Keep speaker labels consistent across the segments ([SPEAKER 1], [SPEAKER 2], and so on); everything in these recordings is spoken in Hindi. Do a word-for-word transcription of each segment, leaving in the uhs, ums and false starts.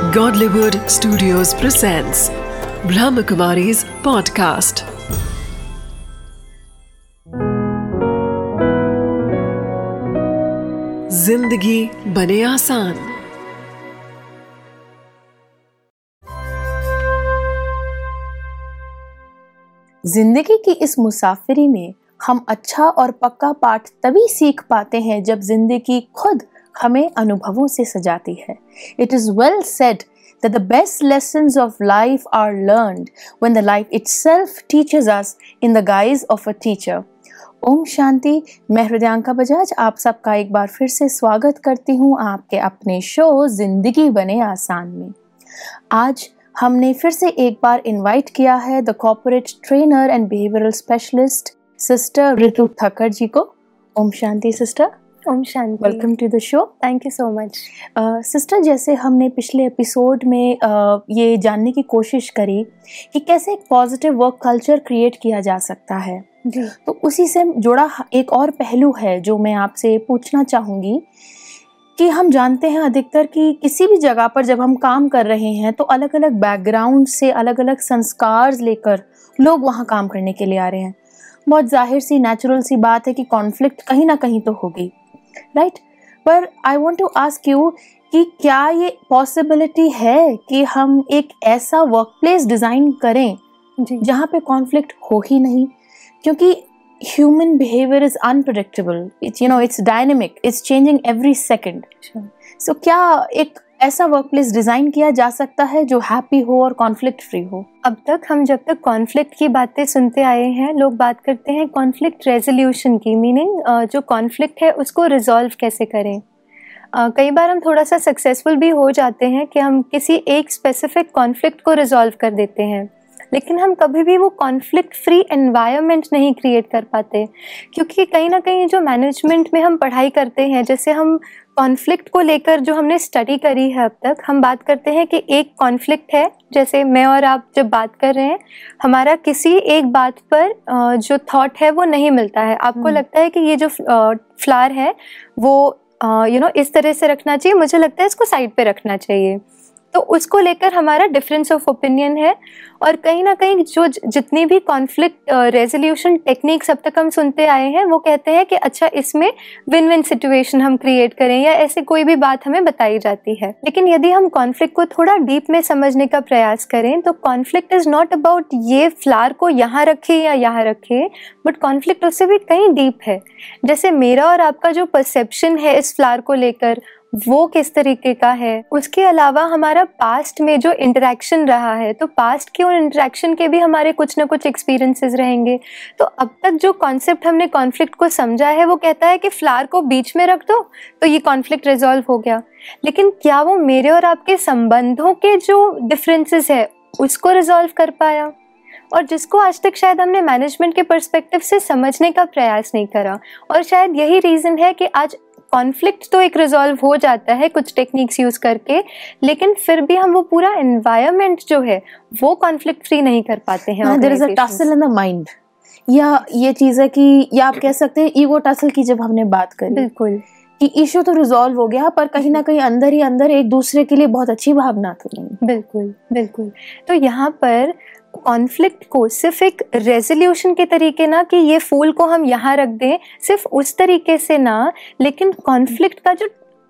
[SPEAKER 1] Godlywood Studios presents Brahmakumari's podcast. जिंदगी बने आसान।
[SPEAKER 2] जिंदगी की इस मुसाफिरी में हम अच्छा और पक्का पाठ तभी सीख पाते हैं जब जिंदगी खुद हमें अनुभवों से सजाती है। It is well said that the best lessons of life are learned when the life itself teaches us in the guise of a teacher. Om Shanti. मैं हृदयांका बजाज आप सबका एक बार फिर से स्वागत करती हूँ आपके अपने शो जिंदगी बने आसान में। आज हमने फिर से एक बार इनवाइट किया है the corporate trainer and behavioural specialist sister Ritu Thakkar ji को। ओम शांति सिस्टर।
[SPEAKER 3] ओम शांति।
[SPEAKER 2] Welcome to the show.
[SPEAKER 3] Thank you so much.
[SPEAKER 2] Sister, जैसे हमने पिछले एपिसोड में uh, ये जानने की कोशिश करी कि कैसे एक पॉजिटिव वर्क कल्चर क्रिएट किया जा सकता है
[SPEAKER 3] जी।
[SPEAKER 2] तो उसी से जुड़ा एक और पहलू है जो मैं आपसे पूछना चाहूँगी कि हम जानते हैं अधिकतर कि किसी भी जगह पर जब हम काम कर रहे हैं तो अलग अलग बैकग्राउंड से अलग अलग संस्कार लेकर लोग वहाँ काम करने के लिए आ रहे हैं। बहुत जाहिर सी नेचुरल सी बात है कि कॉन्फ्लिक्ट कहीं ना कहीं तो होगी, राइट। पर I want to ask you कि क्या ये पॉसिबिलिटी है कि हम एक ऐसा वर्क प्लेस डिज़ाइन करें जहाँ पे कॉन्फ्लिक्ट हो ही नहीं, क्योंकि human behavior is unpredictable. It's, you know, it's dynamic. It's changing every second.
[SPEAKER 3] Sure.
[SPEAKER 2] So क्या एक ऐसा वर्क प्लेस डिज़ाइन किया जा सकता है जो हैप्पी हो और कॉन्फ्लिक्ट फ्री हो?
[SPEAKER 3] अब तक हम जब तक कॉन्फ्लिक्ट की बातें सुनते आए हैं, लोग बात करते हैं कॉन्फ्लिक्ट रेजोल्यूशन की, मीनिंग जो कॉन्फ्लिक्ट है उसको रिजॉल्व कैसे करें। uh, कई बार हम थोड़ा सा सक्सेसफुल भी हो जाते हैं कि हम किसी एक स्पेसिफिक कॉन्फ्लिक्ट को रिजॉल्व कर देते हैं, लेकिन हम कभी भी वो कॉन्फ्लिक्ट फ्री एनवायरनमेंट नहीं क्रिएट कर पाते, क्योंकि कहीं ना कहीं जो मैनेजमेंट में हम पढ़ाई करते हैं, जैसे हम कॉन्फ्लिक्ट को लेकर जो हमने स्टडी करी है अब तक, हम बात करते हैं कि एक कॉन्फ्लिक्ट है, जैसे मैं और आप जब बात कर रहे हैं, हमारा किसी एक बात पर जो थॉट है वो नहीं मिलता है। आपको लगता है कि ये जो फ्लावर है वो यू नो इस तरह से रखना चाहिए, मुझे लगता है इसको साइड पे रखना चाहिए, तो उसको लेकर हमारा डिफरेंस ऑफ ओपिनियन है। और कहीं ना कहीं जो जितनी भी कॉन्फ्लिक्ट रेजोल्यूशन टेक्निक्स अब तक हम सुनते आए हैं वो कहते हैं कि अच्छा इसमें विन विन सिचुएशन हम क्रिएट करें, या ऐसे कोई भी बात हमें बताई जाती है। लेकिन यदि हम कॉन्फ्लिक्ट को थोड़ा डीप में समझने का प्रयास करें तो कॉन्फ्लिक्ट इज़ नॉट अबाउट ये फ्लावर को यहाँ रखे या यहाँ रखे, बट कॉन्फ्लिक्ट उससे भी कहीं डीप है। जैसे मेरा और आपका जो परसेप्शन है इस फ्लावर को लेकर वो किस तरीके का है, उसके अलावा हमारा पास्ट में जो इंटरेक्शन रहा है, तो पास्ट के उन इंटरेक्शन के भी हमारे कुछ ना कुछ एक्सपीरियंसेस रहेंगे। तो अब तक जो कॉन्सेप्ट हमने कॉन्फ्लिक्ट को समझा है वो कहता है कि फ्लावर को बीच में रख दो तो ये कॉन्फ्लिक्ट रिजॉल्व हो गया, लेकिन क्या वो मेरे और आपके संबंधों के जो डिफरेंसेस है उसको रिजॉल्व कर पाया? और जिसको आज तक शायद हमने मैनेजमेंट के पर्सपेक्टिव से समझने का प्रयास नहीं करा, और शायद यही रीज़न है कि आज कॉन्फ्लिक्ट तो एक रिजॉल्व हो जाता है कुछ टेक्निक्स यूज़ करके, लेकिन फिर भी हम वो पूरा एनवायरनमेंट जो है वो कॉन्फ्लिक्ट फ्री नहीं कर पाते हैं।
[SPEAKER 2] There is a tussle in the mind, या ये चीज़ है कि या आप कह सकते हैं ईगो टसल की जब हमने बात करी,
[SPEAKER 3] बिल्कुल,
[SPEAKER 2] कि इशू तो रिजॉल्व हो गया पर कहीं ना कहीं अंदर ही अंदर एक दूसरे के लिए बहुत अच्छी भावना तो नहीं।
[SPEAKER 3] बिल्कुल बिल्कुल। तो यहाँ पर कॉन्फ्लिक्ट को सिर्फ एक रेजोल्यूशन के तरीके ना कि ये फूल को हम यहाँ रख दें, सिर्फ उस तरीके से ना, लेकिन कॉन्फ्लिक्ट का जो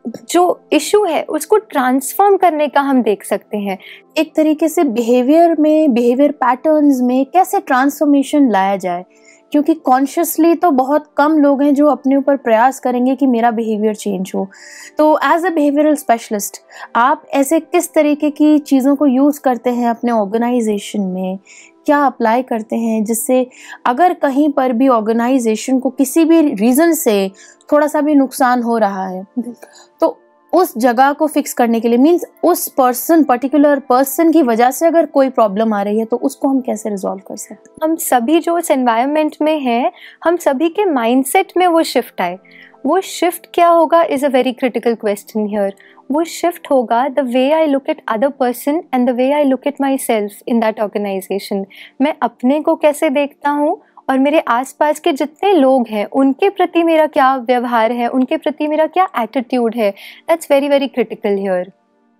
[SPEAKER 3] जो इशू है उसको ट्रांसफॉर्म करने का हम देख सकते हैं।
[SPEAKER 2] एक तरीके से बिहेवियर में, बिहेवियर पैटर्न्स में कैसे ट्रांसफॉर्मेशन लाया जाए, क्योंकि कॉन्शियसली तो बहुत कम लोग हैं जो अपने ऊपर प्रयास करेंगे कि मेरा बिहेवियर चेंज हो। तो एज अ बिहेवियरल स्पेशलिस्ट आप ऐसे किस तरीके की चीज़ों को यूज़ करते हैं अपने ऑर्गेनाइजेशन में, क्या अप्लाई करते हैं जिससे अगर कहीं पर भी ऑर्गेनाइजेशन को किसी भी रीज़न से थोड़ा सा भी नुकसान हो रहा है तो उस जगह को फिक्स करने के लिए, मीन्स उस पर्सन पर्टिकुलर पर्सन की वजह से अगर कोई प्रॉब्लम आ रही है तो उसको हम कैसे रिजॉल्व कर सकते हैं?
[SPEAKER 3] हम सभी जो इस एनवायरनमेंट में हैं, हम सभी के माइंडसेट में वो शिफ्ट आए। वो शिफ्ट क्या होगा is a very critical question here. वो शिफ्ट होगा the way I look at other person and the way I look at myself in that organisation. मैं अपने को कैसे देखता हूँ और मेरे आसपास के जितने लोग हैं उनके प्रति मेरा क्या व्यवहार है, उनके प्रति मेरा क्या एटीट्यूड है, that's very very critical here.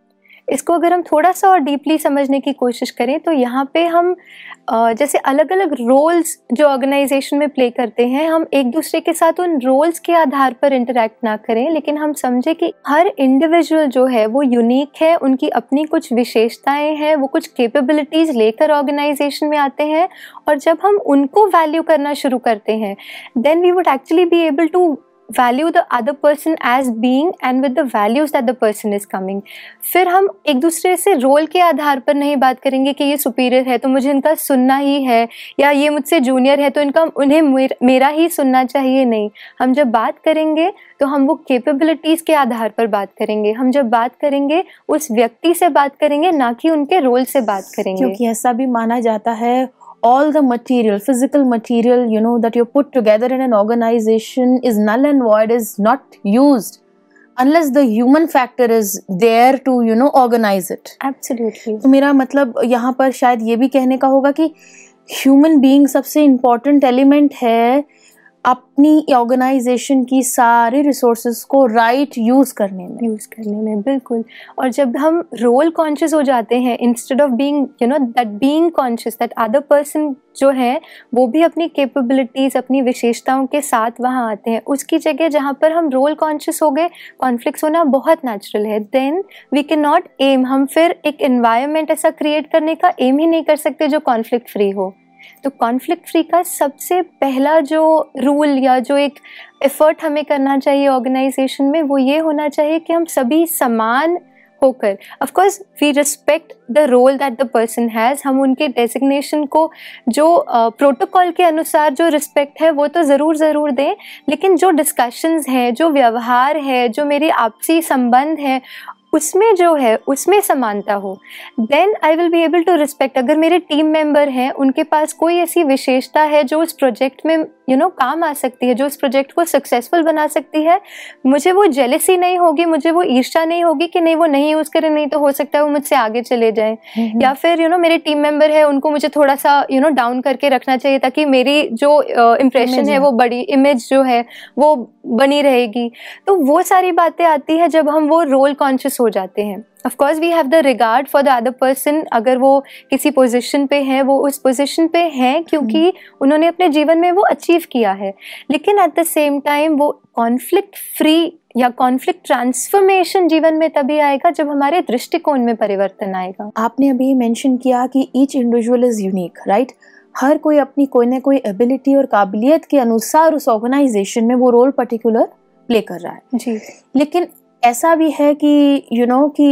[SPEAKER 3] इसको अगर हम थोड़ा सा और डीपली समझने की कोशिश करें तो यहाँ पे हम जैसे अलग अलग रोल्स जो ऑर्गेनाइजेशन में प्ले करते हैं, हम एक दूसरे के साथ उन रोल्स के आधार पर इंटरेक्ट ना करें, लेकिन हम समझें कि हर इंडिविजुअल जो है वो यूनिक है, उनकी अपनी कुछ विशेषताएं हैं, वो कुछ कैपेबिलिटीज़ लेकर ऑर्गेनाइजेशन में आते हैं, और जब हम उनको वैल्यू करना शुरू करते हैं then we would actually be able to value the other person as being and with the values that the person is coming. फिर हम एक दूसरे से रोल के आधार पर नहीं बात करेंगे कि ये सुपीरियर है तो मुझे इनका सुनना ही है, या ये मुझसे जूनियर है तो इनका उन्हें मेर, मेरा ही सुनना चाहिए। नहीं, हम जब बात करेंगे तो हम वो कैपेबिलिटीज़ के आधार पर बात करेंगे। हम जब बात करेंगे उस व्यक्ति से बात करेंगे, ना कि उनके रोल से बात करेंगे।
[SPEAKER 2] क्योंकि ऐसा भी माना जाता है all the material, physical material, you know, that you put together in an organization is null and void, is not used unless the human factor is there to, you know, organize it.
[SPEAKER 3] Absolutely.
[SPEAKER 2] तो मेरा मतलब यहाँ पर शायद ये भी कहने का होगा कि human being सबसे important element है अपनी ऑर्गेनाइजेशन की सारे रिसोर्सेज को राइट यूज़ करने में
[SPEAKER 3] यूज़ करने में बिल्कुल। और जब हम रोल कॉन्शियस हो जाते हैं instead of being you know that being conscious that other person जो है वो भी अपनी कैपेबिलिटीज़, अपनी विशेषताओं के साथ वहाँ आते हैं, उसकी जगह जहाँ पर हम रोल कॉन्शियस हो गए, कॉन्फ्लिक्ट्स होना बहुत नेचुरल है। Then we can not um, हम फिर एक एनवायरनमेंट ऐसा क्रिएट करने का एम ही नहीं कर सकते जो कॉन्फ्लिक्ट फ्री हो। तो कॉन्फ्लिक्ट फ्री का सबसे पहला जो रूल या जो एक एफर्ट हमें करना चाहिए ऑर्गेनाइजेशन में वो ये होना चाहिए कि हम सभी समान होकर, of course we respect the role that the person has, हम उनके डेजिग्नेशन को जो प्रोटोकॉल uh, के अनुसार जो रिस्पेक्ट है वो तो ज़रूर ज़रूर दें, लेकिन जो डिस्कशंस हैं, जो व्यवहार है, जो मेरी आपसी संबंध है उसमें जो है उसमें समानता हो। Then I will be able to respect. अगर मेरे टीम मेंबर हैं, उनके पास कोई ऐसी विशेषता है जो उस प्रोजेक्ट में यू नो काम आ सकती है, जो उस प्रोजेक्ट को सक्सेसफुल बना सकती है, मुझे वो जेलसी नहीं होगी, मुझे वो ईर्ष्या नहीं होगी कि नहीं वो नहीं यूज़ करें, नहीं तो हो सकता है वो मुझसे आगे चले जाएं। या फिर यू नो मेरे टीम मेंबर है, उनको मुझे थोड़ा सा यू नो डाउन करके रखना चाहिए ताकि मेरी जो इम्प्रेशन uh, है वो बड़ी इमेज जो है वो बनी रहेगी। तो वो सारी बातें आती है जब हम वो रोल कॉन्शियस हो जाते हैं। Of course we have the regard for the other person, अगर वो किसी पोजीशन पे है वो उस पोजीशन पे हैं क्योंकि उन्होंने अपने जीवन में वो अचीव किया है, लेकिन एट द सेम टाइम वो कॉन्फ्लिक्ट फ्री या कॉन्फ्लिक्ट ट्रांसफॉर्मेशन जीवन में तभी आएगा जब हमारे दृष्टिकोण में परिवर्तन आएगा।
[SPEAKER 2] आपने अभी मेंशन किया कि each individual is unique, right? हर कोई अपनी कोई ना कोई एबिलिटी और काबिलियत के अनुसार उस ऑर्गेनाइजेशन में वो रोल पर्टिकुलर प्ले कर रहा है
[SPEAKER 3] जी।
[SPEAKER 2] लेकिन ऐसा भी है कि यू नो कि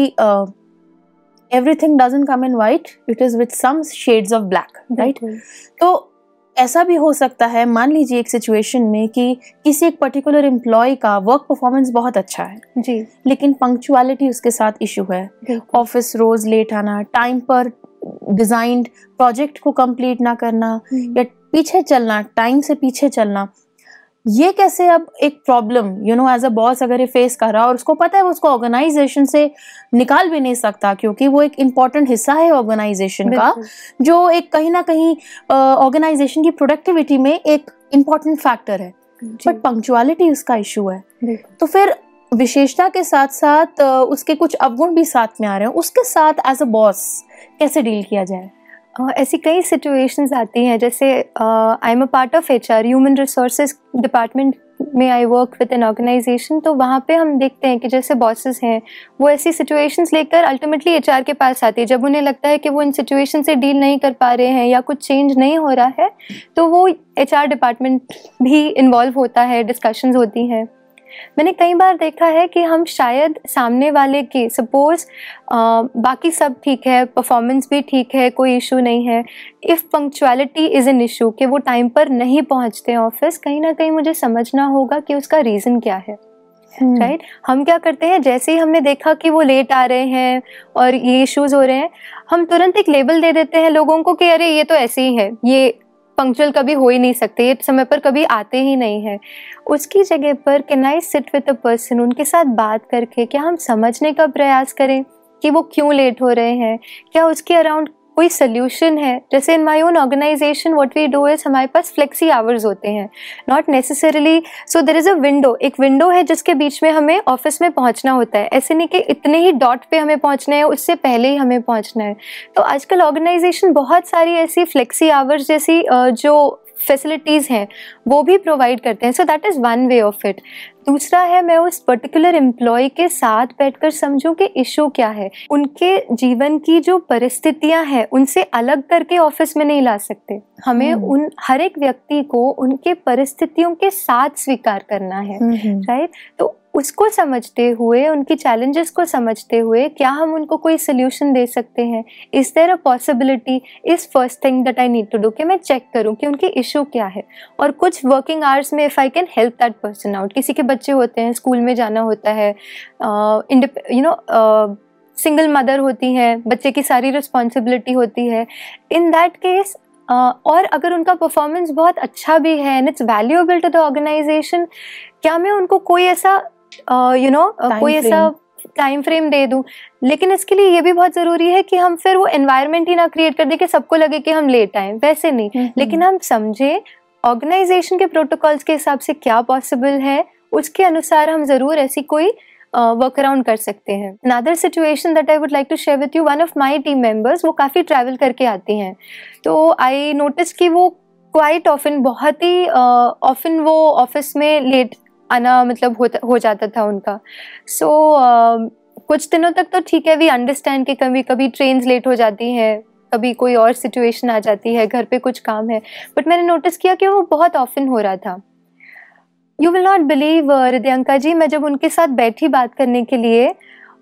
[SPEAKER 2] everything doesn't come in white, it is with some shades of black, right? तो ऐसा भी हो सकता है, मान लीजिए एक सिचुएशन में कि किसी एक पर्टिकुलर एम्प्लॉय का वर्क परफॉर्मेंस बहुत अच्छा है
[SPEAKER 3] जी,
[SPEAKER 2] लेकिन पंक्चुअलिटी उसके साथ इशू है, ऑफिस रोज लेट आना, टाइम पर डिजाइंड प्रोजेक्ट को कंप्लीट ना करना या पीछे चलना, टाइम से पीछे चलना। ये कैसे अब एक problem you know as a boss अगर ये फेस कर रहा है और उसको पता है वो उसको ऑर्गेनाइजेशन से निकाल भी नहीं सकता क्योंकि वो एक इम्पॉर्टेंट हिस्सा है ऑर्गेनाइजेशन का, जो एक कहीं ना कहीं ऑर्गेनाइजेशन की प्रोडक्टिविटी में एक इम्पॉर्टेंट फैक्टर है, बट पंक्चुअलिटी उसका इशू है। तो फिर विशेषता के साथ साथ उसके कुछ अवगुण भी साथ में आ रहे हैं, उसके साथ एज अ बॉस कैसे डील किया जाए?
[SPEAKER 3] Uh, ऐसी कई सिचुएशंस आती हैं, जैसे I am a part of H R, human resources department में I work with an organisation. तो वहाँ पे हम देखते हैं कि जैसे बॉसेस हैं वो ऐसी सिचुएशंस लेकर अल्टीमेटली एच आर के पास आती है। जब उन्हें लगता है कि वो इन सिचुएशन से डील नहीं कर पा रहे हैं या कुछ चेंज नहीं हो रहा है तो वो एच आर डिपार्टमेंट भी इन्वॉल्व होता है, डिस्कशंस होती हैं। मैंने कई बार देखा है कि हम शायद सामने वाले की सपोज बाकी सब ठीक है, परफॉर्मेंस भी ठीक है, कोई इशू नहीं है, if punctuality is an issue कि वो टाइम पर नहीं पहुंचते ऑफिस, कहीं ना कहीं मुझे समझना होगा कि उसका रीज़न क्या है, राइट? right? हम क्या करते हैं, जैसे ही हमने देखा कि वो लेट आ रहे हैं और ये इश्यूज हो रहे हैं, हम तुरंत एक लेबल दे देते हैं लोगों को कि अरे ये तो ऐसे ही है, ये पंक्चुअल कभी हो ही नहीं सकते, ये समय पर कभी आते ही नहीं है। उसकी जगह पर can I sit with a person, उनके साथ बात करके क्या हम समझने का प्रयास करें कि वो क्यों लेट हो रहे हैं, क्या उसके अराउंड कोई सोल्यूशन है। जैसे in my own organisation what we do is हमारे पास फ्लेक्सी आवर्स होते हैं, not necessarily, so there is a window, एक विंडो है जिसके बीच में हमें ऑफिस में पहुंचना होता है। ऐसे नहीं कि इतने ही डॉट पे हमें पहुंचना है, उससे पहले ही हमें पहुंचना है। तो आजकल ऑर्गेनाइजेशन बहुत सारी ऐसी फ्लेक्सी आवर्स जैसी जो फैसिलिटीज़ हैं वो भी प्रोवाइड करते हैं। So that is one way of it. दूसरा है मैं उस पर्टिकुलर एम्प्लॉय के साथ बैठकर समझूं कि इशू क्या है। उनके जीवन की जो परिस्थितियां हैं उनसे अलग करके ऑफिस में नहीं ला सकते, हमें hmm. उन हर एक व्यक्ति को उनके परिस्थितियों के साथ स्वीकार करना है, राइट? तो उसको समझते हुए, उनकी चैलेंजेस को समझते हुए क्या हम उनको कोई सोल्यूशन दे सकते हैं, is there a possibility, is first thing that I need to do कि मैं चेक करूं कि उनकी इशू क्या है। और कुछ वर्किंग आवर्स में if I can help that person out, किसी के बच्चे होते हैं, स्कूल में जाना होता है, यू नो सिंगल मदर होती हैं, बच्चे की सारी रिस्पॉन्सिबिलिटी होती है, इन दैट केस Uh, और अगर उनका परफॉर्मेंस बहुत अच्छा भी है and it's valuable to the organisation, क्या मैं उनको कोई ऐसा यू नो कोई ऐसा टाइम फ्रेम दे दूं? लेकिन इसके लिए ये भी बहुत ज़रूरी है कि हम फिर वो एनवायरनमेंट ही ना क्रिएट कर दें कि सबको लगे कि हम लेट आए, वैसे नहीं, mm-hmm. लेकिन हम समझें ऑर्गेनाइजेशन के प्रोटोकॉल्स के हिसाब से क्या पॉसिबल है, उसके अनुसार हम ज़रूर ऐसी कोई वर्क अराउंड कर सकते हैं। Another situation that I would like to share with you, one of my team members वो काफ़ी ट्रैवल करके आती हैं, तो आई नोटिस कि वो क्वाइट ऑफन, बहुत ही ऑफन वो ऑफिस में लेट आना मतलब हो, हो जाता था उनका। सो so, uh, कुछ दिनों तक तो ठीक है, वी अंडरस्टैंड कि कभी कभी ट्रेन्स लेट हो जाती हैं, कभी कोई और सिचुएशन आ जाती है, घर पे कुछ काम है, बट मैंने नोटिस किया कि वो बहुत ऑफन हो रहा था। You will not believe Hridayanka ji, मैं जब उनके साथ बैठी बात करने के लिए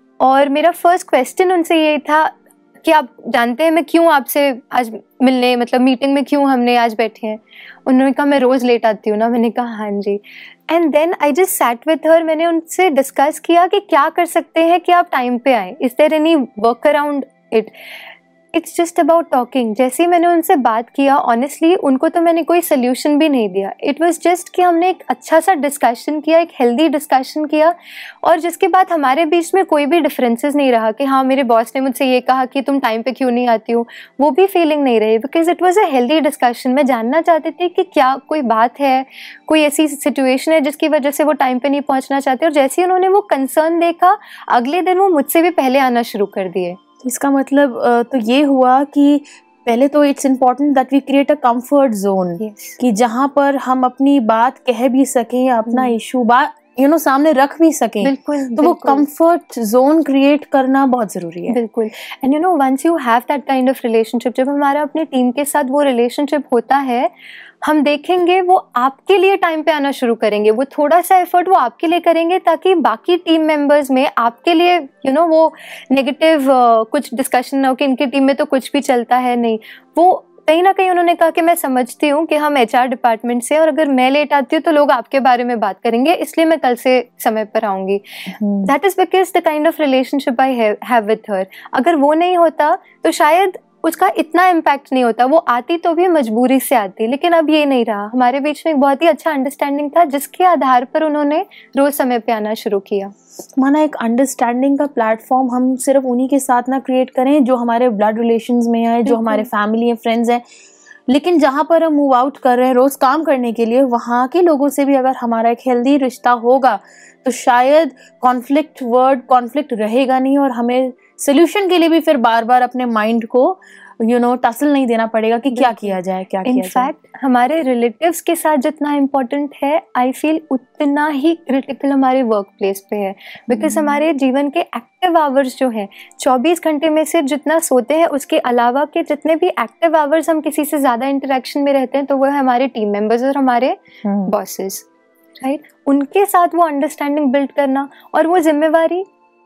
[SPEAKER 3] और मेरा फर्स्ट क्वेश्चन उनसे ये था कि आप जानते हैं मैं क्यों आपसे आज मिलने, मतलब मीटिंग में क्यों हमने आज बैठे हैं? उन्होंने कहा मैं रोज़ लेट आती हूँ ना। मैंने कहा हाँ जी। And then I just sat with her, मैंने उनसे डिस्कस किया कि क्या कर सकते हैं कि आप टाइम पे आएँ, is there any work around it? It's just about talking. जैसे ही मैंने उनसे बात किया, ऑनेस्टली उनको तो मैंने कोई सोल्यूशन भी नहीं दिया, इट वाज जस्ट कि हमने एक अच्छा सा डिस्कशन किया, एक हेल्दी डिस्कशन किया, और जिसके बाद हमारे बीच में कोई भी डिफरेंसेस नहीं रहा कि हाँ मेरे बॉस ने मुझसे ये कहा कि तुम टाइम पे क्यों नहीं आती हो, वो भी फीलिंग नहीं रही, because it was a healthy discussion. मैं जानना चाहती थी कि क्या कोई बात है, कोई ऐसी सिचुएशन है जिसकी वजह से वो टाइम पे नहीं पहुँचना चाहते, और जैसे ही उन्होंने वो कंसर्न देखा, अगले दिन वो मुझसे भी पहले आना शुरू कर दिए।
[SPEAKER 2] इसका मतलब तो ये हुआ कि पहले तो it's important that we create a comfort zone, कि जहाँ पर हम अपनी बात कह भी सकें, अपना इशू बात यू नो सामने रख भी सकें।
[SPEAKER 3] बिल्कुल,
[SPEAKER 2] तो बिल्कुल। वो कंफर्ट जोन क्रिएट करना बहुत ज़रूरी है।
[SPEAKER 3] बिल्कुल। And you know once you have that kind of relationship, जब हमारा अपनी टीम के साथ वो रिलेशनशिप होता है, हम देखेंगे वो आपके लिए टाइम पे आना शुरू करेंगे, वो थोड़ा सा एफर्ट वो आपके लिए करेंगे, ताकि बाकी टीम मेंबर्स में आपके लिए यू नो वो नेगेटिव uh, कुछ डिस्कशन ना हो कि इनकी टीम में तो कुछ भी चलता है नहीं। वो कहीं ना कहीं उन्होंने कहा कि मैं समझती हूँ कि हम एचआर डिपार्टमेंट से, और अगर मैं लेट आती हूँ तो लोग आपके बारे में बात करेंगे, इसलिए मैं कल से समय पर आऊँगी। That is because the kind of relationship I have with her. अगर वो नहीं होता तो शायद उसका इतना इम्पैक्ट नहीं होता, वो आती तो भी मजबूरी से आती, लेकिन अब ये नहीं रहा। हमारे बीच में एक बहुत ही अच्छा अंडरस्टैंडिंग था, जिसके आधार पर उन्होंने रोज समय पे आना शुरू किया।
[SPEAKER 2] माना एक अंडरस्टैंडिंग का प्लेटफॉर्म हम सिर्फ उन्हीं के साथ ना क्रिएट करें जो हमारे ब्लड रिलेशंस में है, जो हमारे फैमिली है, फ्रेंड्स हैं, लेकिन जहाँ पर हम मूव आउट कर रहे हैं रोज़ काम करने के लिए, वहाँ के लोगों से भी अगर हमारा एक हेल्दी रिश्ता होगा तो शायद कॉन्फ्लिक्ट वर्ड कॉन्फ्लिक्ट रहेगा नहीं, और हमें सोल्यूशन के लिए भी फिर बार बार अपने माइंड को यू नो टसल नहीं देना पड़ेगा कि क्या किया जाए क्या किया जाए।
[SPEAKER 3] इनफैक्ट हमारे रिलेटिव्स के साथ जितना इम्पोर्टेंट है, आई फील उतना ही क्रिटिकल हमारे वर्क प्लेस पे है, बिकॉज hmm. हमारे जीवन के एक्टिव आवर्स जो हैं चौबीस घंटे में से जितना सोते हैं, उसके अलावा के जितने भी एक्टिव आवर्स हम किसी से ज़्यादा इंटरेक्शन में रहते हैं, तो वो है हमारे टीम मेंबर्स और हमारे बॉसेस, राइट? उनके साथ वो अंडरस्टैंडिंग बिल्ड करना, और वो जिम्मेवारी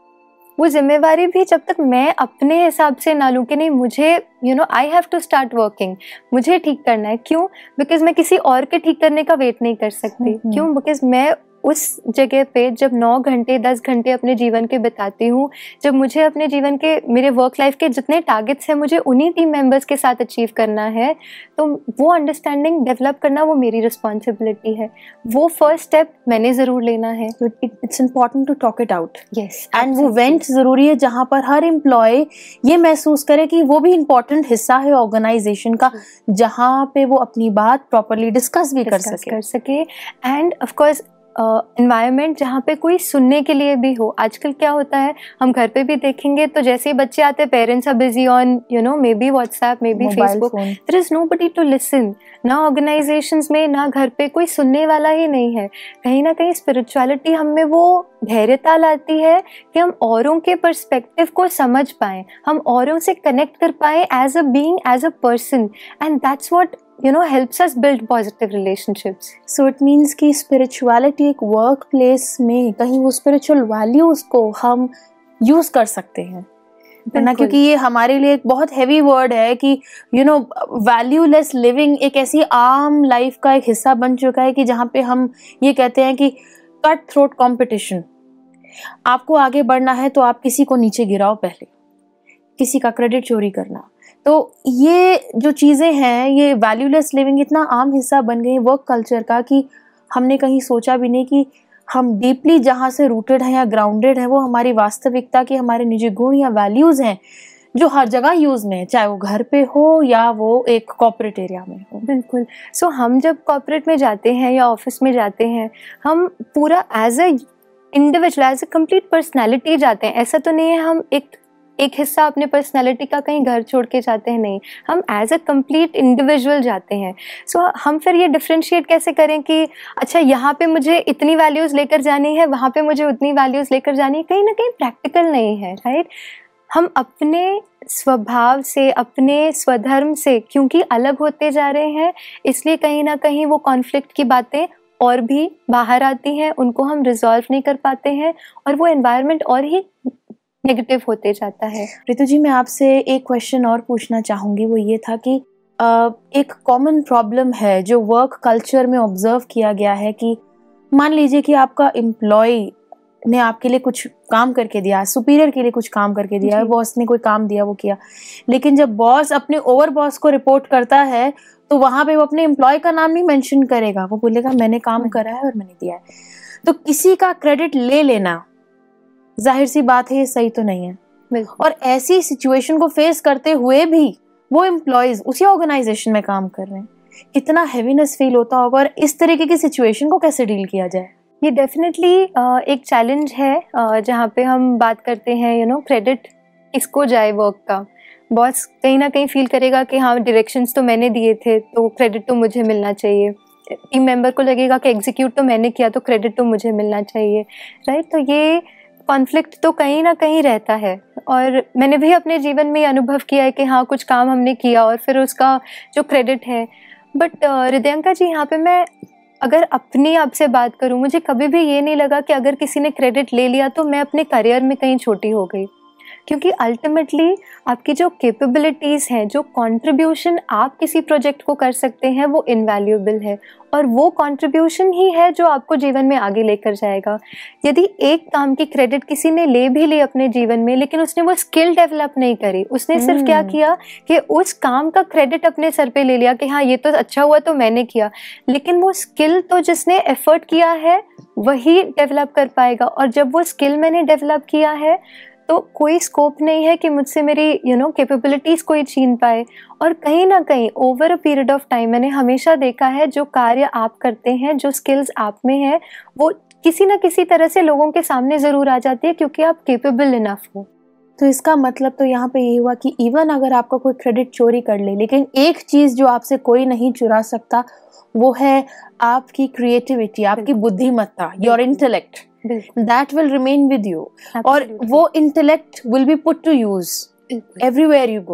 [SPEAKER 3] वो जिम्मेवारी भी जब तक मैं अपने हिसाब से ना लूँ कि नहीं मुझे you know I have to start working, मुझे ठीक करना है। क्यों? बिकॉज मैं किसी और के ठीक करने का वेट नहीं कर सकती। क्यों? बिकॉज मैं उस जगह पे जब नौ घंटे दस घंटे अपने जीवन के बिताती हूँ, जब मुझे अपने जीवन के मेरे वर्क लाइफ के जितने टारगेट्स हैं मुझे उन्हीं टीम मेंबर्स के साथ अचीव करना है, तो वो अंडरस्टैंडिंग डेवलप करना वो मेरी रिस्पॉन्सिबिलिटी है। वो फर्स्ट स्टेप मैंने ज़रूर लेना है।
[SPEAKER 2] It's important to talk it out.
[SPEAKER 3] Yes,
[SPEAKER 2] and वो वेंट ज़रूरी है जहाँ पर हर एम्प्लॉय ये महसूस करे कि वो भी इम्पोर्टेंट हिस्सा है ऑर्गेनाइजेशन का, जहाँ पे वो अपनी बात प्रॉपरली डिस्कस भी कर सके
[SPEAKER 3] कर सके and of course environment uh, जहाँ पे कोई सुनने के लिए भी हो। आजकल क्या होता है, हम घर पे भी देखेंगे तो जैसे ही बच्चे आते हैं, parents are busy on you know maybe WhatsApp, maybe Facebook, there is nobody to listen. ना ऑर्गेनाइजेशंस में ना घर पे कोई सुनने वाला ही नहीं है। कहीं ना कहीं स्पिरिचुअलिटी हम में वो धैर्यता लाती है कि हम औरों के पर्सपेक्टिव को समझ पाएं, हम औरों से कनेक्ट कर पाएं as a being, as a person, and that's what you know helps us build positive relationships.
[SPEAKER 2] So it means कि spirituality एक work place में कहीं वो spiritual values को हम use कर सकते हैं ना, क्योंकि ये हमारे लिए एक बहुत heavy word है कि you know valueless living एक ऐसी आम life का एक हिस्सा बन चुका है कि जहाँ पे हम ये कहते हैं कि cut throat competition, आपको आगे बढ़ना है तो आप किसी को नीचे गिराओ, पहले किसी का क्रेडिट चोरी करना। तो ये जो चीज़ें हैं, ये वैल्यूलेस लिविंग इतना आम हिस्सा बन गई वर्क कल्चर का कि हमने कहीं सोचा भी नहीं कि हम डीपली जहाँ से रूटेड हैं या ग्राउंडेड हैं वो हमारी वास्तविकता की हमारे निजी गुण या वैल्यूज़ हैं जो हर जगह यूज़ में है, चाहे वो घर पे हो या वो एक कॉर्पोरेट एरिया में हो।
[SPEAKER 3] बिल्कुल। सो so, हम जब कॉर्पोरेट में जाते हैं या ऑफिस में जाते हैं, हम पूरा as a individual, as a complete personality जाते हैं। ऐसा तो नहीं है हम एक एक हिस्सा अपने पर्सनालिटी का कहीं घर छोड़ के जाते हैं, नहीं, हम एज अ कंप्लीट इंडिविजुअल जाते हैं। सो so, हम फिर ये डिफ्रेंशिएट कैसे करें कि अच्छा यहाँ पे मुझे इतनी वैल्यूज़ लेकर जानी है, वहाँ पे मुझे उतनी वैल्यूज़ लेकर जानी है, कहीं ना कहीं प्रैक्टिकल नहीं है, राइट। हम अपने स्वभाव से, अपने स्वधर्म से क्योंकि अलग होते जा रहे हैं, इसलिए कहीं ना कहीं वो कॉन्फ्लिक्ट की बातें और भी बाहर आती हैं, उनको हम रिजॉल्व नहीं कर पाते हैं और वो एनवायरनमेंट और ही नेगेटिव होते जाता है।
[SPEAKER 2] रितु जी, मैं आपसे एक क्वेश्चन और पूछना चाहूँगी, वो ये था कि एक कॉमन प्रॉब्लम है जो वर्क कल्चर में ऑब्जर्व किया गया है कि मान लीजिए कि आपका एम्प्लॉय ने आपके लिए कुछ काम करके दिया, सुपीरियर के लिए कुछ काम करके दिया, बॉस ने कोई काम दिया वो किया, लेकिन जब बॉस अपने ओवर बॉस को रिपोर्ट करता है तो वहाँ पे वो अपने एम्प्लॉय का नाम नहीं मेंशन करेगा, वो बोलेगा मैंने काम करा है और मैंने दिया है। तो किसी का क्रेडिट ले लेना, जाहिर सी बात है ये सही तो नहीं है, और ऐसी सिचुएशन को फेस करते हुए भी वो एम्प्लॉयज उसी ऑर्गेनाइजेशन में काम कर रहे हैं, कितना हेवीनेस फील होता होगा, और इस तरीके की सिचुएशन को कैसे डील किया जाए?
[SPEAKER 3] ये डेफिनेटली एक चैलेंज है जहाँ पे हम बात करते हैं यू नो क्रेडिट किसको जाए वर्क का। बॉस कहीं ना कहीं फील करेगा कि हाँ डायरेक्शंस तो मैंने दिए थे तो क्रेडिट तो मुझे मिलना चाहिए, टीम मेंबर को लगेगा कि एग्जीक्यूट तो मैंने किया तो क्रेडिट तो मुझे मिलना चाहिए, राइट। तो ये कॉन्फ्लिक्ट तो कहीं ना कहीं रहता है और मैंने भी अपने जीवन में अनुभव किया है कि हाँ कुछ काम हमने किया और फिर उसका जो क्रेडिट है। बट हृदयंका जी, यहाँ पे मैं अगर अपनी आपसे बात करूँ, मुझे कभी भी ये नहीं लगा कि अगर किसी ने क्रेडिट ले लिया तो मैं अपने करियर में कहीं छोटी हो गई, क्योंकि अल्टीमेटली आपकी जो कैपेबिलिटीज़ हैं, जो कंट्रीब्यूशन आप किसी प्रोजेक्ट को कर सकते हैं वो इनवैल्यूएबल है और वो कंट्रीब्यूशन ही है जो आपको जीवन में आगे लेकर जाएगा। यदि एक काम की क्रेडिट किसी ने ले भी ली अपने जीवन में लेकिन उसने वो स्किल डेवलप नहीं करी, उसने hmm. सिर्फ क्या किया कि उस काम का क्रेडिट अपने सर पे ले लिया कि हाँ ये तो अच्छा हुआ तो मैंने किया, लेकिन वो स्किल तो जिसने एफर्ट किया है वही डेवलप कर पाएगा। और जब वो स्किल मैंने डेवलप किया है तो कोई स्कोप नहीं है कि मुझसे मेरी यू नो कैपेबिलिटीज़ कोई छीन पाए। और कहीं ना कहीं over a period of time मैंने हमेशा देखा है जो कार्य आप करते हैं, जो स्किल्स आप में है, वो किसी ना किसी तरह से लोगों के सामने ज़रूर आ जाती है क्योंकि आप कैपेबल इनफ हो।
[SPEAKER 2] तो इसका मतलब तो यहाँ पे ये हुआ कि इवन अगर आपका कोई क्रेडिट चोरी कर ले, लेकिन एक चीज़ जो आपसे कोई नहीं चुरा सकता वो है आपकी क्रिएटिविटी, आपकी बुद्धिमत्ता, your intellect, that will remain with you. Absolutely. और वो intellect will be put to use everywhere you go.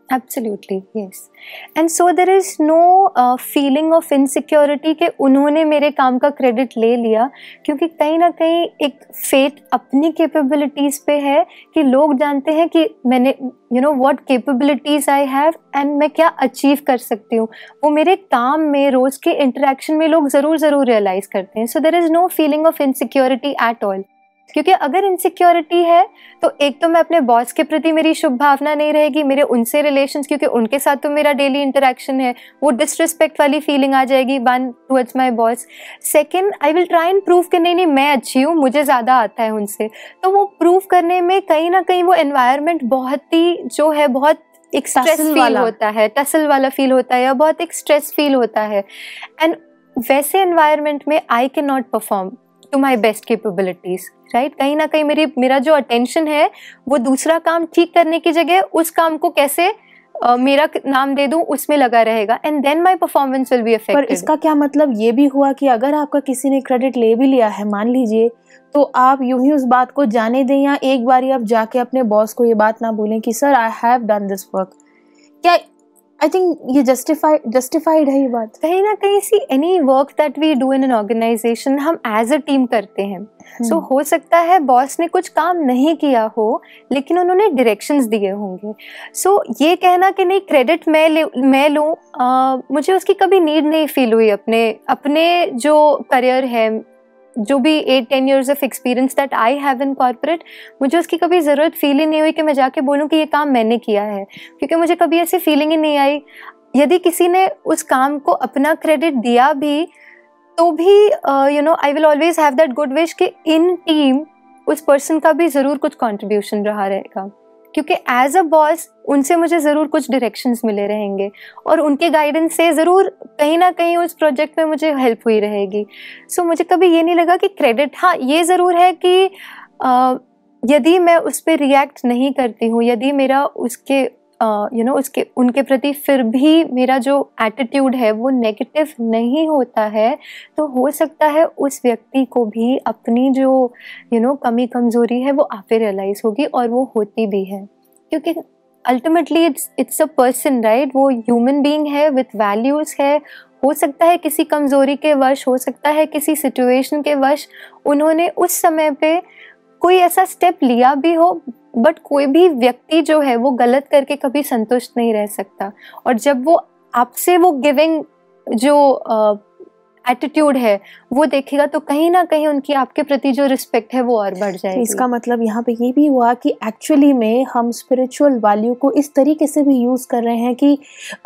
[SPEAKER 3] Absolutely, yes. And so there is no uh, feeling of insecurity कि उन्होंने मेरे काम का क्रेडिट ले लिया, क्योंकि कहीं ना कहीं एक फेथ अपनी कैपेबिलिटीज़ पे है कि लोग जानते हैं कि मैंने you know what capabilities I have and मैं क्या अचीव कर सकती हूँ, वो मेरे काम में रोज़ के इंटरेक्शन में लोग ज़रूर ज़रूर रियलाइज़ करते हैं. So there is no feeling of insecurity at all. क्योंकि अगर इनसिक्योरिटी है तो एक तो मैं अपने बॉस के प्रति मेरी शुभ भावना नहीं रहेगी, मेरे उनसे रिलेशंस, क्योंकि उनके साथ तो मेरा डेली इंटरेक्शन है, वो डिसरिस्पेक्ट वाली फीलिंग आ जाएगी one towards my boss. Second, I will try and prove कि नहीं नहीं मैं अच्छी हूँ, मुझे ज़्यादा आता है उनसे. तो वो प्रूव करने में कहीं ना कहीं वो एनवायरनमेंट बहुत ही जो है बहुत एक स्ट्रेस फील होता है, टसल वाला फील होता है, या बहुत एक स्ट्रेस फील होता है. एंड वैसे एनवायरनमेंट में I can not perform to my best capabilities, right. कहीं ना कहीं मेरी मेरा जो अटेंशन है वो दूसरा काम ठीक करने की जगह उस काम को कैसे uh, मेरा नाम दे दूं उसमें लगा रहेगा, and then my performance will be affected.
[SPEAKER 2] पर इसका क्या मतलब ये भी हुआ कि अगर आपका किसी ने क्रेडिट ले भी लिया है, मान लीजिए, तो आप यूं ही उस बात को जाने दें, या एक बार आप जाके अपने बॉस को ये बात ना बोलें कि sir I have done this work? क्या आई थिंक ये जस्टिफाइड जस्टिफाइड है ये बात?
[SPEAKER 3] कहीं ना कहीं see any work that we do in an organisation हम एज अ टीम करते हैं. सो so, हो सकता है बॉस ने कुछ काम नहीं किया हो लेकिन उन्होंने डायरेक्शंस दिए होंगे. सो so, ये कहना कि नहीं क्रेडिट मैं ले मैं लूँ, मुझे उसकी कभी नीड नहीं फील हुई. अपने अपने जो करियर है, जो भी at ten years of experience that I have in corporate, मुझे उसकी कभी ज़रूरत फील ही नहीं हुई कि मैं जाके बोलूँ कि ये काम मैंने किया है, क्योंकि मुझे कभी ऐसी फीलिंग ही नहीं आई. यदि किसी ने उस काम को अपना क्रेडिट दिया भी तो भी you know I will always have that good wish कि इन टीम उस पर्सन का भी ज़रूर कुछ कॉन्ट्रीब्यूशन रहा रहेगा, क्योंकि एज अ बॉस उनसे मुझे ज़रूर कुछ डायरेक्शंस मिले रहेंगे और उनके गाइडेंस से ज़रूर कहीं ना कहीं उस प्रोजेक्ट में मुझे हेल्प हुई रहेगी. सो so, मुझे कभी ये नहीं लगा कि क्रेडिट, हाँ ये ज़रूर है कि uh, यदि मैं उस पर रिएक्ट नहीं करती हूँ, यदि मेरा उसके यू नो उसके उनके प्रति फिर भी मेरा जो एटीट्यूड है वो नेगेटिव नहीं होता है, तो हो सकता है उस व्यक्ति को भी अपनी जो यू नो कमी कमज़ोरी है वो आपे रियलाइज़ होगी, और वो होती भी है, क्योंकि ultimately it's it's a person, right. वो ह्यूमन बीइंग है विथ वैल्यूज़ है. हो सकता है किसी कमज़ोरी के वश, हो सकता है किसी सिचुएशन के वश उन्होंने उस समय पे कोई ऐसा स्टेप लिया भी हो, बट कोई भी व्यक्ति जो है वो गलत करके कभी संतुष्ट नहीं रह सकता, और जब वो आपसे वो गिविंग जो एटीट्यूड uh, है वो देखेगा तो कहीं ना कहीं उनकी आपके प्रति जो रिस्पेक्ट है वो और बढ़ जाएगी.
[SPEAKER 2] इसका मतलब यहाँ पे ये भी हुआ कि एक्चुअली में हम स्पिरिचुअल वैल्यू को इस तरीके से भी यूज़ कर रहे हैं कि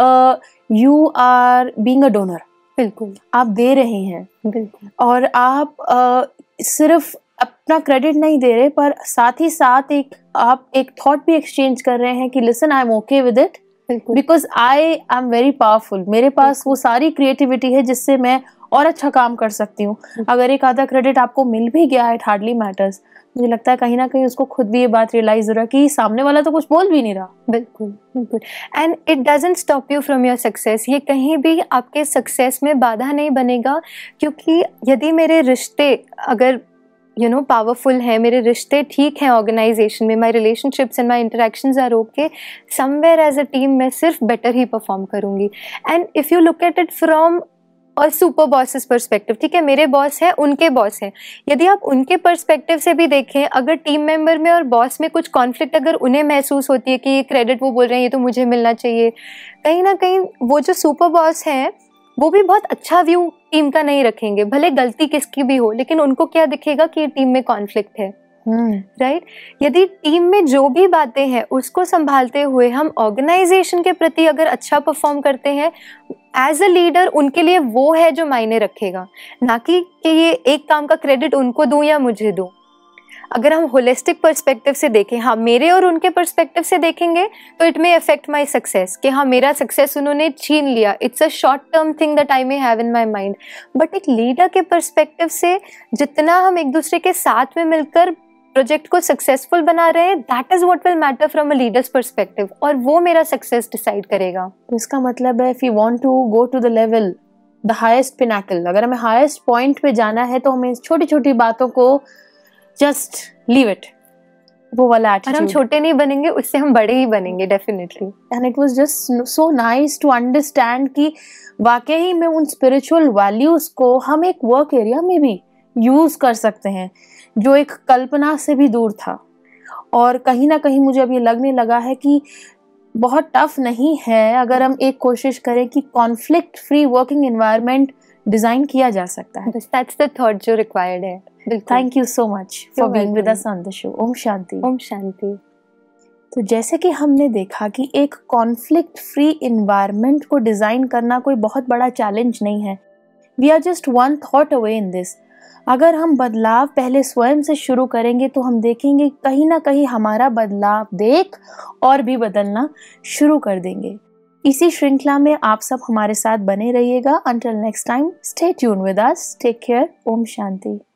[SPEAKER 2] you are being a donor.
[SPEAKER 3] बिल्कुल,
[SPEAKER 2] आप दे रहे हैं.
[SPEAKER 3] बिल्कुल.
[SPEAKER 2] और आप uh, सिर्फ अपना क्रेडिट नहीं दे रहे, पर साथ ही साथ एक आप एक थॉट भी एक्सचेंज कर रहे हैं कि listen I am okay with it because I am very powerful. मेरे पास वो सारी क्रिएटिविटी है जिससे मैं और अच्छा काम कर सकती हूँ. अगर एक आधा क्रेडिट आपको मिल भी गया, इट हार्डली मैटर्स. मुझे लगता है कहीं ना कहीं उसको खुद भी ये बात रियलाइज हो रहा है कि सामने वाला तो कुछ बोल भी नहीं रहा.
[SPEAKER 3] बिल्कुल बिल्कुल. And it doesn't stop you from your success. ये कहीं भी आपके सक्सेस में बाधा नहीं बनेगा, क्योंकि यदि मेरे रिश्ते अगर यू नो पावरफुल है, मेरे रिश्ते ठीक हैं ऑर्गेनाइजेशन में, my relationships and my interactions are okay, somewhere as a team मैं सिर्फ बेटर ही परफॉर्म करूँगी. And if you look at it from our super bosses perspective, ठीक है, मेरे बॉस हैं, उनके बॉस हैं, यदि आप उनके पर्सपेक्टिव से भी देखें, अगर टीम मेंबर में और बॉस में कुछ कॉन्फ्लिक्ट अगर उन्हें महसूस होती है कि ये क्रेडिट वो बोल रहे हैं ये तो मुझे मिलना चाहिए, कहीं ना कहीं वो जो सुपर बॉस हैं वो भी बहुत अच्छा व्यू टीम का नहीं रखेंगे, भले गलती किसकी भी हो, लेकिन उनको क्या दिखेगा कि टीम में कॉन्फ्लिक्ट है. Right right? यदि टीम में जो भी बातें हैं उसको संभालते हुए हम ऑर्गेनाइजेशन के प्रति अगर अच्छा परफॉर्म करते हैं, एज अ लीडर उनके लिए वो है जो मायने रखेगा, ना कि कि ये एक काम का क्रेडिट उनको दूं या मुझे दूं. अगर हम होलिस्टिक पर्सपेक्टिव से देखें, हाँ मेरे और उनके पर्सपेक्टिव से देखेंगे तो it may affect my success, कि हाँ मेरा सक्सेस उन्होंने छीन लिया, it's a short term thing that I may have in my mind. But एक लीडर के पर्सपेक्टिव से जितना हम एक दूसरे के साथ में मिलकर प्रोजेक्ट को सक्सेसफुल बना रहे हैं, that is what will matter from a leader's perspective, और वो मेरा सक्सेस डिसाइड करेगा.
[SPEAKER 2] तो इसका मतलब है if you want to go to the level, the highest pinnacle, अगर हमें हाईएस्ट पॉइंट पे जाना है तो हमें छोटी छोटी बातों को जस्ट लीव इट, वो वाला
[SPEAKER 3] और
[SPEAKER 2] एटीट्यूड।
[SPEAKER 3] हम छोटे नहीं बनेंगे, उससे हम बड़े ही बनेंगे definitely.
[SPEAKER 2] And it was just so nice to understand कि वाकई में उन स्पिरिचुअल वैल्यूज को हम एक वर्क एरिया में भी यूज कर सकते हैं, जो एक कल्पना से भी दूर था। और कहीं ना कहीं मुझे अब ये लगने लगा है कि बहुत टफ नहीं है अगर हम एक कोशिश करें कि conflict free working environment design किया जा सकता है।
[SPEAKER 3] बस दैट्स द थॉट जो रिक्वायर्ड है।
[SPEAKER 2] Thank you so much for
[SPEAKER 3] You're
[SPEAKER 2] being with
[SPEAKER 3] welcome.
[SPEAKER 2] Us on the show. ओम शांति।
[SPEAKER 3] ओम शांति।
[SPEAKER 2] तो जैसे कि हमने देखा कि एक कॉन्फ्लिक्ट फ्री इन्वायरमेंट को डिज़ाइन करना कोई बहुत बड़ा चैलेंज नहीं है। We are just one thought away in this. अगर हम बदलाव पहले स्वयं से शुरू करेंगे तो हम देखेंगे कहीं ना कहीं हमारा बदलाव देख और भी बदलना शुरू कर देंगे। इसी श्रृंखला में आप सब हमारे साथ बने रहिएगा। Until next time, stay tune with us. Take care. ओम शांति।